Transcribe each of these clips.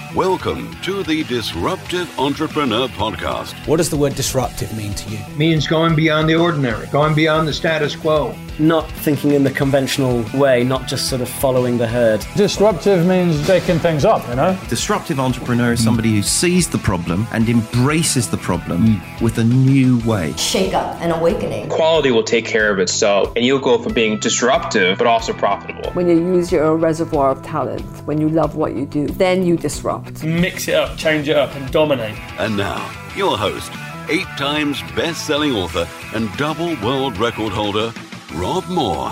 Welcome to the Disruptive Entrepreneur Podcast. What does the word disruptive mean to you? Means going beyond the ordinary, going beyond the status quo. Not thinking in the conventional way, not just sort of following the herd. Disruptive means shaking things up, you know? Disruptive entrepreneur is somebody who sees the problem and embraces the problem with a new way. Shake up and awakening. Quality will take care of itself, and you'll go from being disruptive but also profitable. When you use your reservoir of talent, when you love what you do, then you disrupt. Mix it up, change it up, and dominate. And now, your host, 8 times best-selling author and double world record holder, Rob Moore.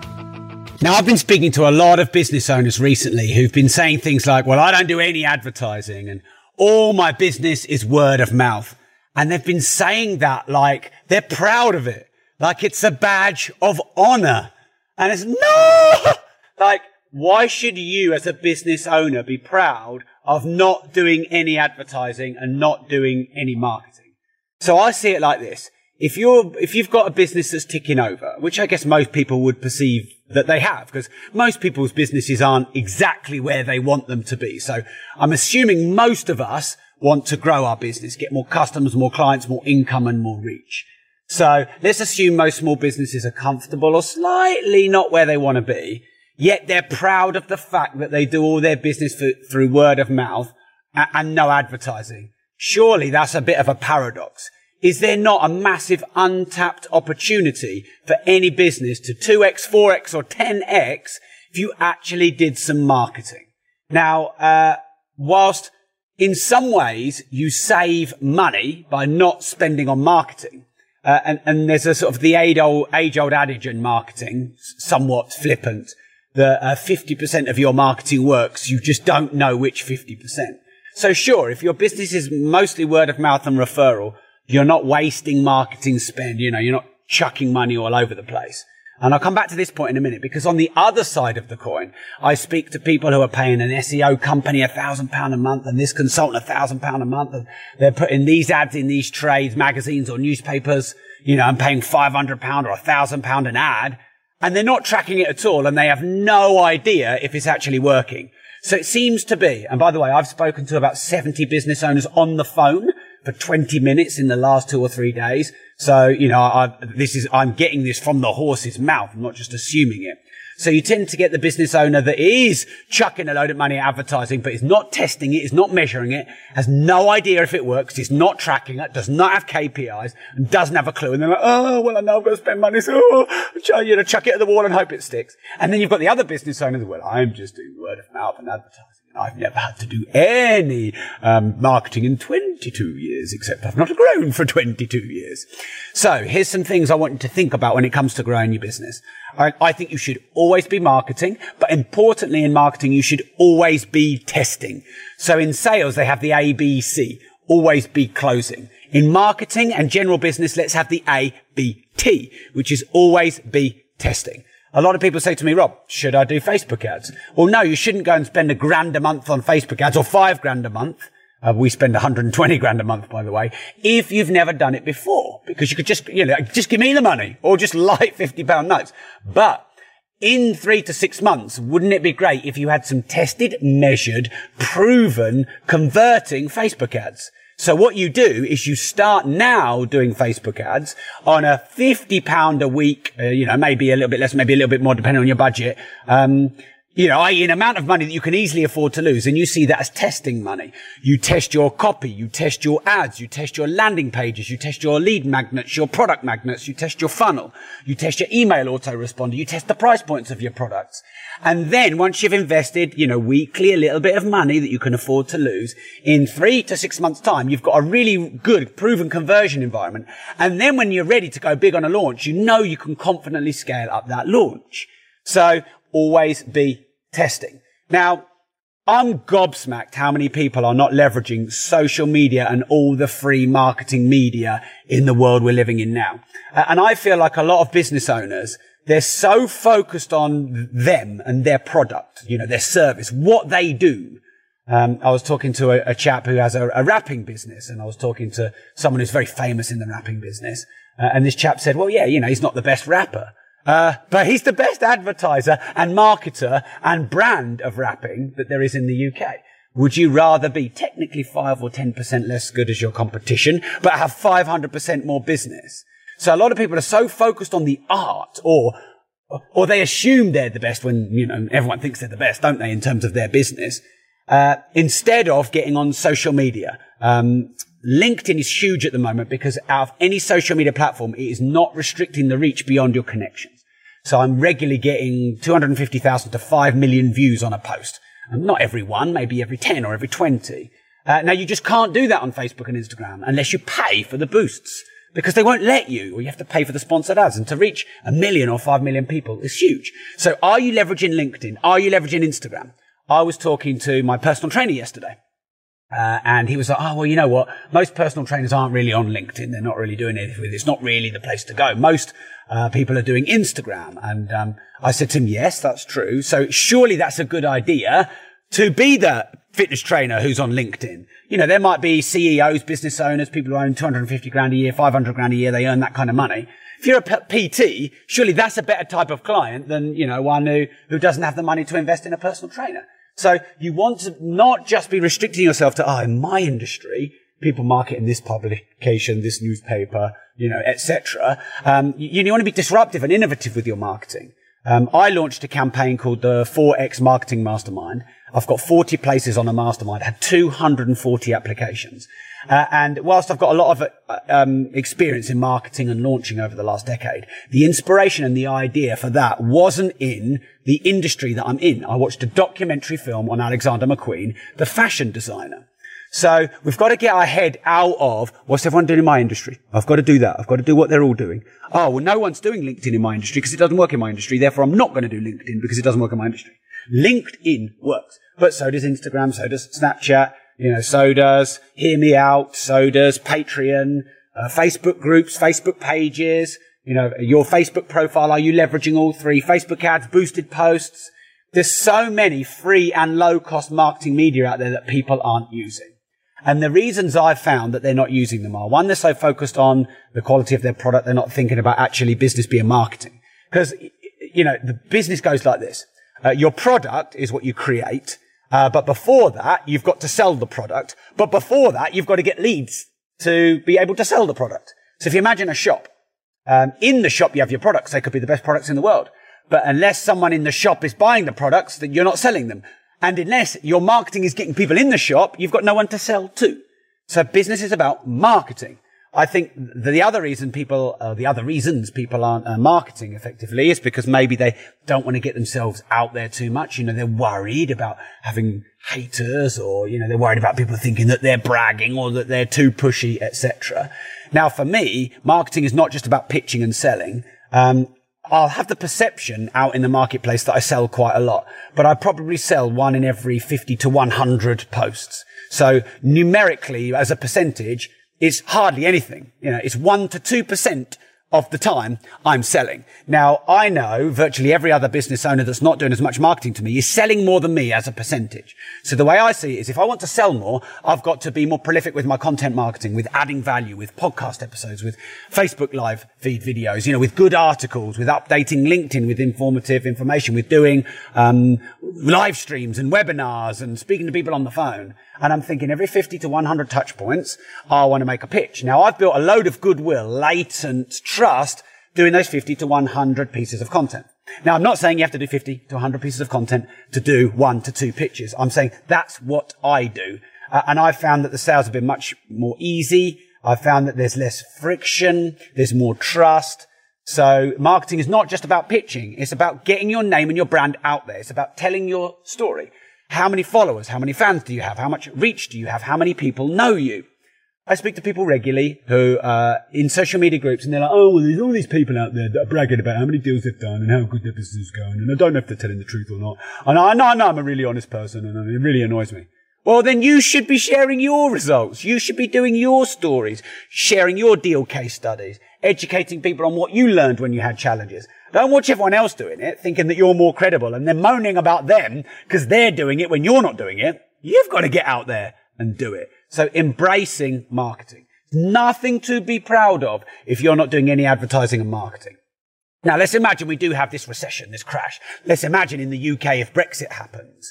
Now, I've been speaking to a lot of business owners recently who've been saying things like, well, I don't do any advertising and all my business is word of mouth. And they've been saying that like they're proud of it, like it's a badge of honor. And it's no, like, why should you as a business owner be proud of not doing any advertising and not doing any marketing? So I see it like this. If you've got a business that's ticking over, which I guess most people would perceive that they have, because most people's businesses aren't exactly where they want them to be. So I'm assuming most of us want to grow our business, get more customers, more clients, more income and more reach. So let's assume most small businesses are comfortable or slightly not where they want to be, yet they're proud of the fact that they do all their business through word of mouth and no advertising. Surely that's a bit of a paradox. Is there not a massive untapped opportunity for any business to 2x, 4x or 10x if you actually did some marketing? Now, whilst in some ways you save money by not spending on marketing, and there's a sort of the age-old adage in marketing, somewhat flippant, that 50% of your marketing works, you just don't know which 50%. So sure, if your business is mostly word of mouth and referral, you're not wasting marketing spend, you're not chucking money all over the place. And I'll come back to this point in a minute, because on the other side of the coin, I speak to people who are paying an SEO company £1,000 a month and this consultant £1,000 a month. And they're putting these ads in these trades, magazines or newspapers, and paying £500 or £1,000 an ad. And they're not tracking it at all. And they have no idea if it's actually working. So it seems to be, and by the way, I've spoken to about 70 business owners on the phone for 20 minutes in the last 2 or 3 days. So, I'm getting this from the horse's mouth. I'm not just assuming it. So you tend to get the business owner that is chucking a load of money at advertising, but is not testing it, is not measuring it, has no idea if it works, is not tracking it, does not have KPIs, and doesn't have a clue. And they're like, oh, well, I know I've got to spend money, so, chuck it at the wall and hope it sticks. And then you've got the other business owner that, well, I'm just doing word of mouth and advertising. I've never had to do any marketing in 22 years, except I've not grown for 22 years. So here's some things I want you to think about when it comes to growing your business. I think you should always be marketing, but importantly in marketing, you should always be testing. So in sales, they have the ABC, always be closing. In marketing and general business, let's have the ABT, which is always be testing. A lot of people say to me, Rob, should I do Facebook ads? Well, no, you shouldn't go and spend £1,000 a month on Facebook ads or £5,000 a month. We spend 120 grand a month, by the way, if you've never done it before, because you could just give me the money or just light £50 notes. But in 3 to 6 months, wouldn't it be great if you had some tested, measured, proven, converting Facebook ads? So what you do is you start now doing Facebook ads on a £50 a week, maybe a little bit less, maybe a little bit more, depending on your budget. i.e. an amount of money that you can easily afford to lose. And you see that as testing money. You test your copy, you test your ads, you test your landing pages, you test your lead magnets, your product magnets, you test your funnel, you test your email autoresponder, you test the price points of your products. And then once you've invested, weekly, a little bit of money that you can afford to lose, in 3 to 6 months time, you've got a really good proven conversion environment. And then when you're ready to go big on a launch, you can confidently scale up that launch. So always be testing. Now, I'm gobsmacked how many people are not leveraging social media and all the free marketing media in the world we're living in now. And I feel like a lot of business owners, they're so focused on them and their product, their service, what they do. I was talking to a chap who has a wrapping business, and I was talking to someone who's very famous in the wrapping business. And this chap said, well, yeah, he's not the best rapper. But he's the best advertiser and marketer and brand of wrapping that there is in the UK. Would you rather be technically 5 or 10% less good as your competition, but have 500% more business? So a lot of people are so focused on the art, or they assume they're the best when, everyone thinks they're the best, don't they, in terms of their business, instead of getting on social media. LinkedIn is huge at the moment because out of any social media platform, it is not restricting the reach beyond your connections. So I'm regularly getting 250,000 to 5 million views on a post. Not every one, maybe every 10 or every 20. Now, you just can't do that on Facebook and Instagram unless you pay for the boosts, because they won't let you, or you have to pay for the sponsored ads. And to reach 1 million or 5 million people is huge. So are you leveraging LinkedIn? Are you leveraging Instagram? I was talking to my personal trainer yesterday. And he was like, oh, well, you know what? Most personal trainers aren't really on LinkedIn. They're not really doing anything with it. It's not really the place to go. Most people are doing Instagram. And I said to him, yes, that's true. So surely that's a good idea to be the fitness trainer who's on LinkedIn. There might be CEOs, business owners, people who own 250 grand a year, 500 grand a year. They earn that kind of money. If you're a PT, surely that's a better type of client than, one who doesn't have the money to invest in a personal trainer. So you want to not just be restricting yourself to, in my industry, people market in this publication, this newspaper, etc. You want to be disruptive and innovative with your marketing. I launched a campaign called the 4X Marketing Mastermind. I've got 40 places on a mastermind. I had 240 applications. And whilst I've got a lot of experience in marketing and launching over the last decade, the inspiration and the idea for that wasn't in the industry that I'm in. I watched a documentary film on Alexander McQueen, the fashion designer. So we've got to get our head out of what's everyone doing in my industry. I've got to do that. I've got to do what they're all doing. Oh, well, no one's doing LinkedIn in my industry because it doesn't work in my industry. Therefore, I'm not going to do LinkedIn because it doesn't work in my industry. LinkedIn works, but so does Instagram, so does Snapchat, so does Hear Me Out, so does Patreon, Facebook groups, Facebook pages, your Facebook profile. Are you leveraging all three? Facebook ads, boosted posts. There's so many free and low cost marketing media out there that people aren't using. And the reasons I've found that they're not using them are, one, they're so focused on the quality of their product, they're not thinking about actually business being marketing. Because, the business goes like this. Your product is what you create. But before that, you've got to sell the product. But before that, you've got to get leads to be able to sell the product. So if you imagine a shop, in the shop, you have your products. They could be the best products in the world. But unless someone in the shop is buying the products, then you're not selling them. And unless your marketing is getting people in the shop, you've got no one to sell to. So business is about marketing. I think the other reasons people aren't marketing effectively is because maybe they don't want to get themselves out there too much. They're worried about having haters, or, they're worried about people thinking that they're bragging or that they're too pushy, etc. Now, for me, marketing is not just about pitching and selling. I'll have the perception out in the marketplace that I sell quite a lot, but I probably sell 1 in every 50 to 100 posts. So numerically, as a percentage, it's hardly anything. It's 1 to 2% of the time I'm selling. Now, I know virtually every other business owner that's not doing as much marketing to me is selling more than me as a percentage. So the way I see it is, if I want to sell more, I've got to be more prolific with my content marketing, with adding value, with podcast episodes, with Facebook live feed videos, with good articles, with updating LinkedIn with informative information, with doing live streams and webinars and speaking to people on the phone. And I'm thinking every 50 to 100 touch points, I want to make a pitch. Now, I've built a load of goodwill, latent trust, doing those 50 to 100 pieces of content. Now, I'm not saying you have to do 50 to 100 pieces of content to do 1 to 2 pitches. I'm saying that's what I do. And I've found that the sales have been much more easy. I've found that there's less friction. There's more trust. So marketing is not just about pitching. It's about getting your name and your brand out there. It's about telling your story. How many followers? How many fans do you have? How much reach do you have? How many people know you? I speak to people regularly who are in social media groups, and they're like, oh, well, there's all these people out there that are bragging about how many deals they've done and how good their business is going, and I don't know if they're telling the truth or not. And I know I'm a really honest person, and it really annoys me. Well, then you should be sharing your results. You should be doing your stories, sharing your deal case studies, educating people on what you learned when you had challenges. Don't watch everyone else doing it, thinking that you're more credible, and then moaning about them because they're doing it when you're not doing it. You've got to get out there and do it. So embracing marketing. Nothing to be proud of if you're not doing any advertising and marketing. Now, let's imagine we do have this recession, this crash. Let's imagine in the UK if Brexit happens.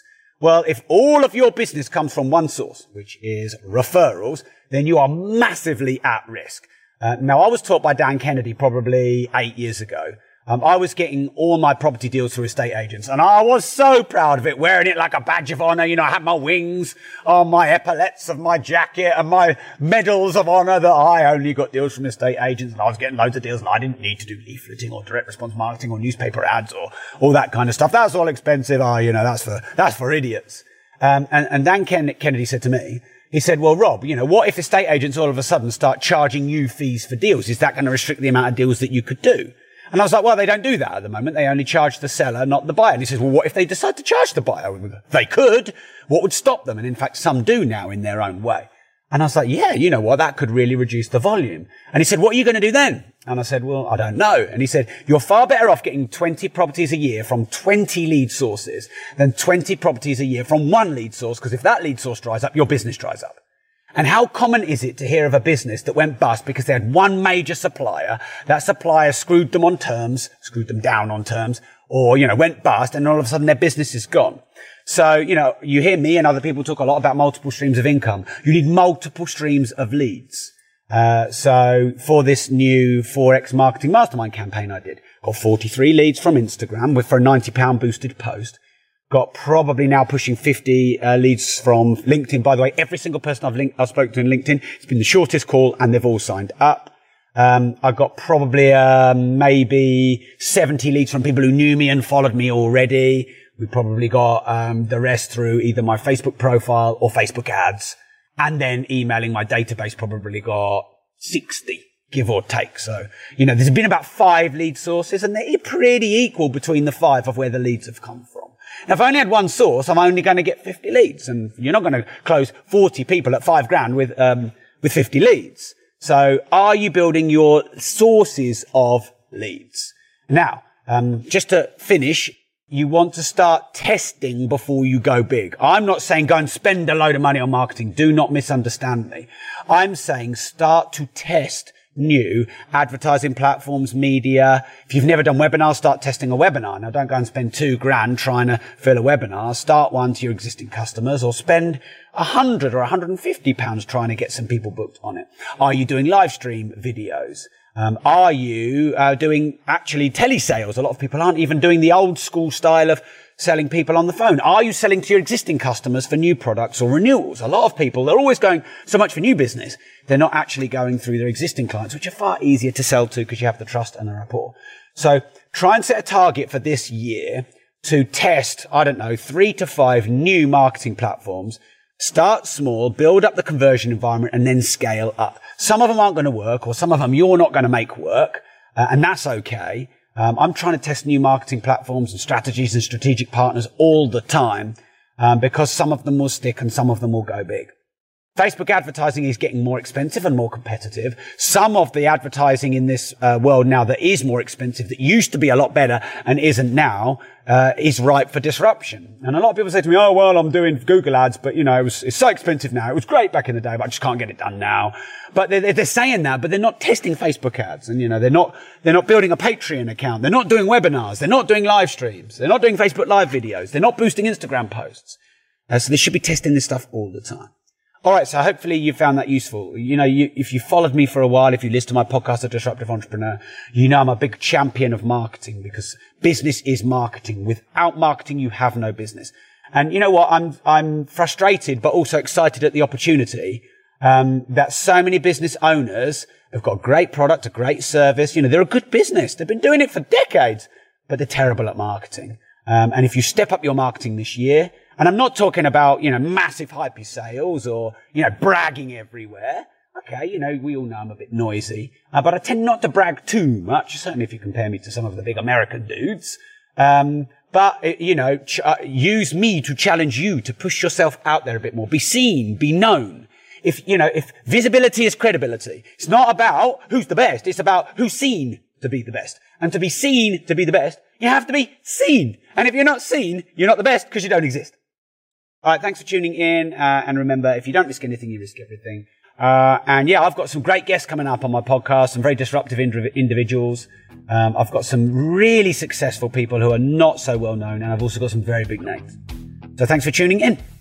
Well, if all of your business comes from one source, which is referrals, then you are massively at risk. Now, I was taught by Dan Kennedy probably 8 years ago. I was getting all my property deals through estate agents, and I was so proud of it, wearing it like a badge of honor. You know, I had my wings on my epaulets of my jacket and my medals of honor that I only got deals from estate agents, and I was getting loads of deals, and I didn't need to do leafleting or direct response marketing or newspaper ads or all that kind of stuff. That's all expensive. That's for idiots. And Dan Kennedy said to me, he said, well, Rob, you know, what if estate agents all of a sudden start charging you fees for deals? Is that going to restrict the amount of deals that you could do? And I was like, well, they don't do that at the moment. They only charge the seller, not the buyer. And he says, well, what if they decide to charge the buyer? They could. What would stop them? And in fact, some do now in their own way. And I was like, yeah, you know what? That could really reduce the volume. And he said, what are you going to do then? And I said, well, I don't know. And he said, you're far better off getting 20 properties a year from 20 lead sources than 20 properties a year from one lead source. Because if that lead source dries up, your business dries up. And how common is it to hear of a business that went bust because they had one major supplier? That supplier screwed them down on terms, or, you know, went bust, and all of a sudden their business is gone. So, you know, you hear me and other people talk a lot about multiple streams of income. You need multiple streams of leads. So for this new 4X marketing mastermind campaign I did, got 43 leads from Instagram for a £90 boosted post. Got probably now pushing 50 leads from LinkedIn. By the way, every single person I've spoken to in LinkedIn, it's been the shortest call, and they've all signed up. I got probably maybe 70 leads from people who knew me and followed me already. We probably got the rest through either my Facebook profile or Facebook ads, and then emailing my database. Probably got 60, give or take. So, you know, there's been about 5 lead sources, and they're pretty equal between the 5 of where the leads have come from. Now, if I only had one source, I'm only going to get 50 leads, and you're not going to close 40 people at $5,000 with 50 leads. So are you building your sources of leads? Now, just to finish, you want to start testing before you go big. I'm not saying go and spend a load of money on marketing. Do not misunderstand me. I'm saying start to test new advertising platforms, media. If you've never done webinars, start testing a webinar. Now, don't go and spend $2,000 trying to fill a webinar. Start one to your existing customers, or spend £100 or £150 trying to get some people booked on it. Are you doing live stream videos? Are you doing actually telesales? A lot of people aren't even doing the old school style of selling people on the phone. Are you selling to your existing customers for new products or renewals? A lot of people, they're always going so much for new business. They're not actually going through their existing clients, which are far easier to sell to because you have the trust and the rapport. So try and set a target for this year to test, 3 to 5 new marketing platforms. Start small, build up the conversion environment, and then scale up. Some of them aren't going to work, or some of them you're not going to make work, and that's okay. I'm trying to test new marketing platforms and strategies and strategic partners all the time, because some of them will stick and some of them will go big. Facebook advertising is getting more expensive and more competitive. Some of the advertising in this world now that is more expensive, that used to be a lot better and isn't now, is ripe for disruption. And a lot of people say to me, oh, well, I'm doing Google ads, but, you know, it's so expensive now. It was great back in the day, but I just can't get it done now. But they're saying that, but they're not testing Facebook ads. And, you know, they're not building a Patreon account. They're not doing webinars. They're not doing live streams. They're not doing Facebook Live videos. They're not boosting Instagram posts. So they should be testing this stuff all the time. All right, so hopefully you found that useful. You know, if you followed me for a while, if you listen to my podcast, The Disruptive Entrepreneur, you know I'm a big champion of marketing, because business is marketing. Without marketing, you have no business. And you know what? I'm frustrated, but also excited at the opportunity that so many business owners have got a great product, a great service. You know, they're a good business. They've been doing it for decades, but they're terrible at marketing. And if you step up your marketing this year, and I'm not talking about, you know, massive hypey sales or, you know, bragging everywhere. Okay, you know, we all know I'm a bit noisy, but I tend not to brag too much, certainly if you compare me to some of the big American dudes. But, you know, use me to challenge you to push yourself out there a bit more. Be seen, be known. If visibility is credibility, it's not about who's the best. It's about who's seen to be the best. And to be seen to be the best, you have to be seen. And if you're not seen, you're not the best because you don't exist. All right, thanks for tuning in. And remember, if you don't risk anything, you risk everything. And yeah, I've got some great guests coming up on my podcast, some very disruptive individuals. I've got some really successful people who are not so well known, and I've also got some very big names. So thanks for tuning in.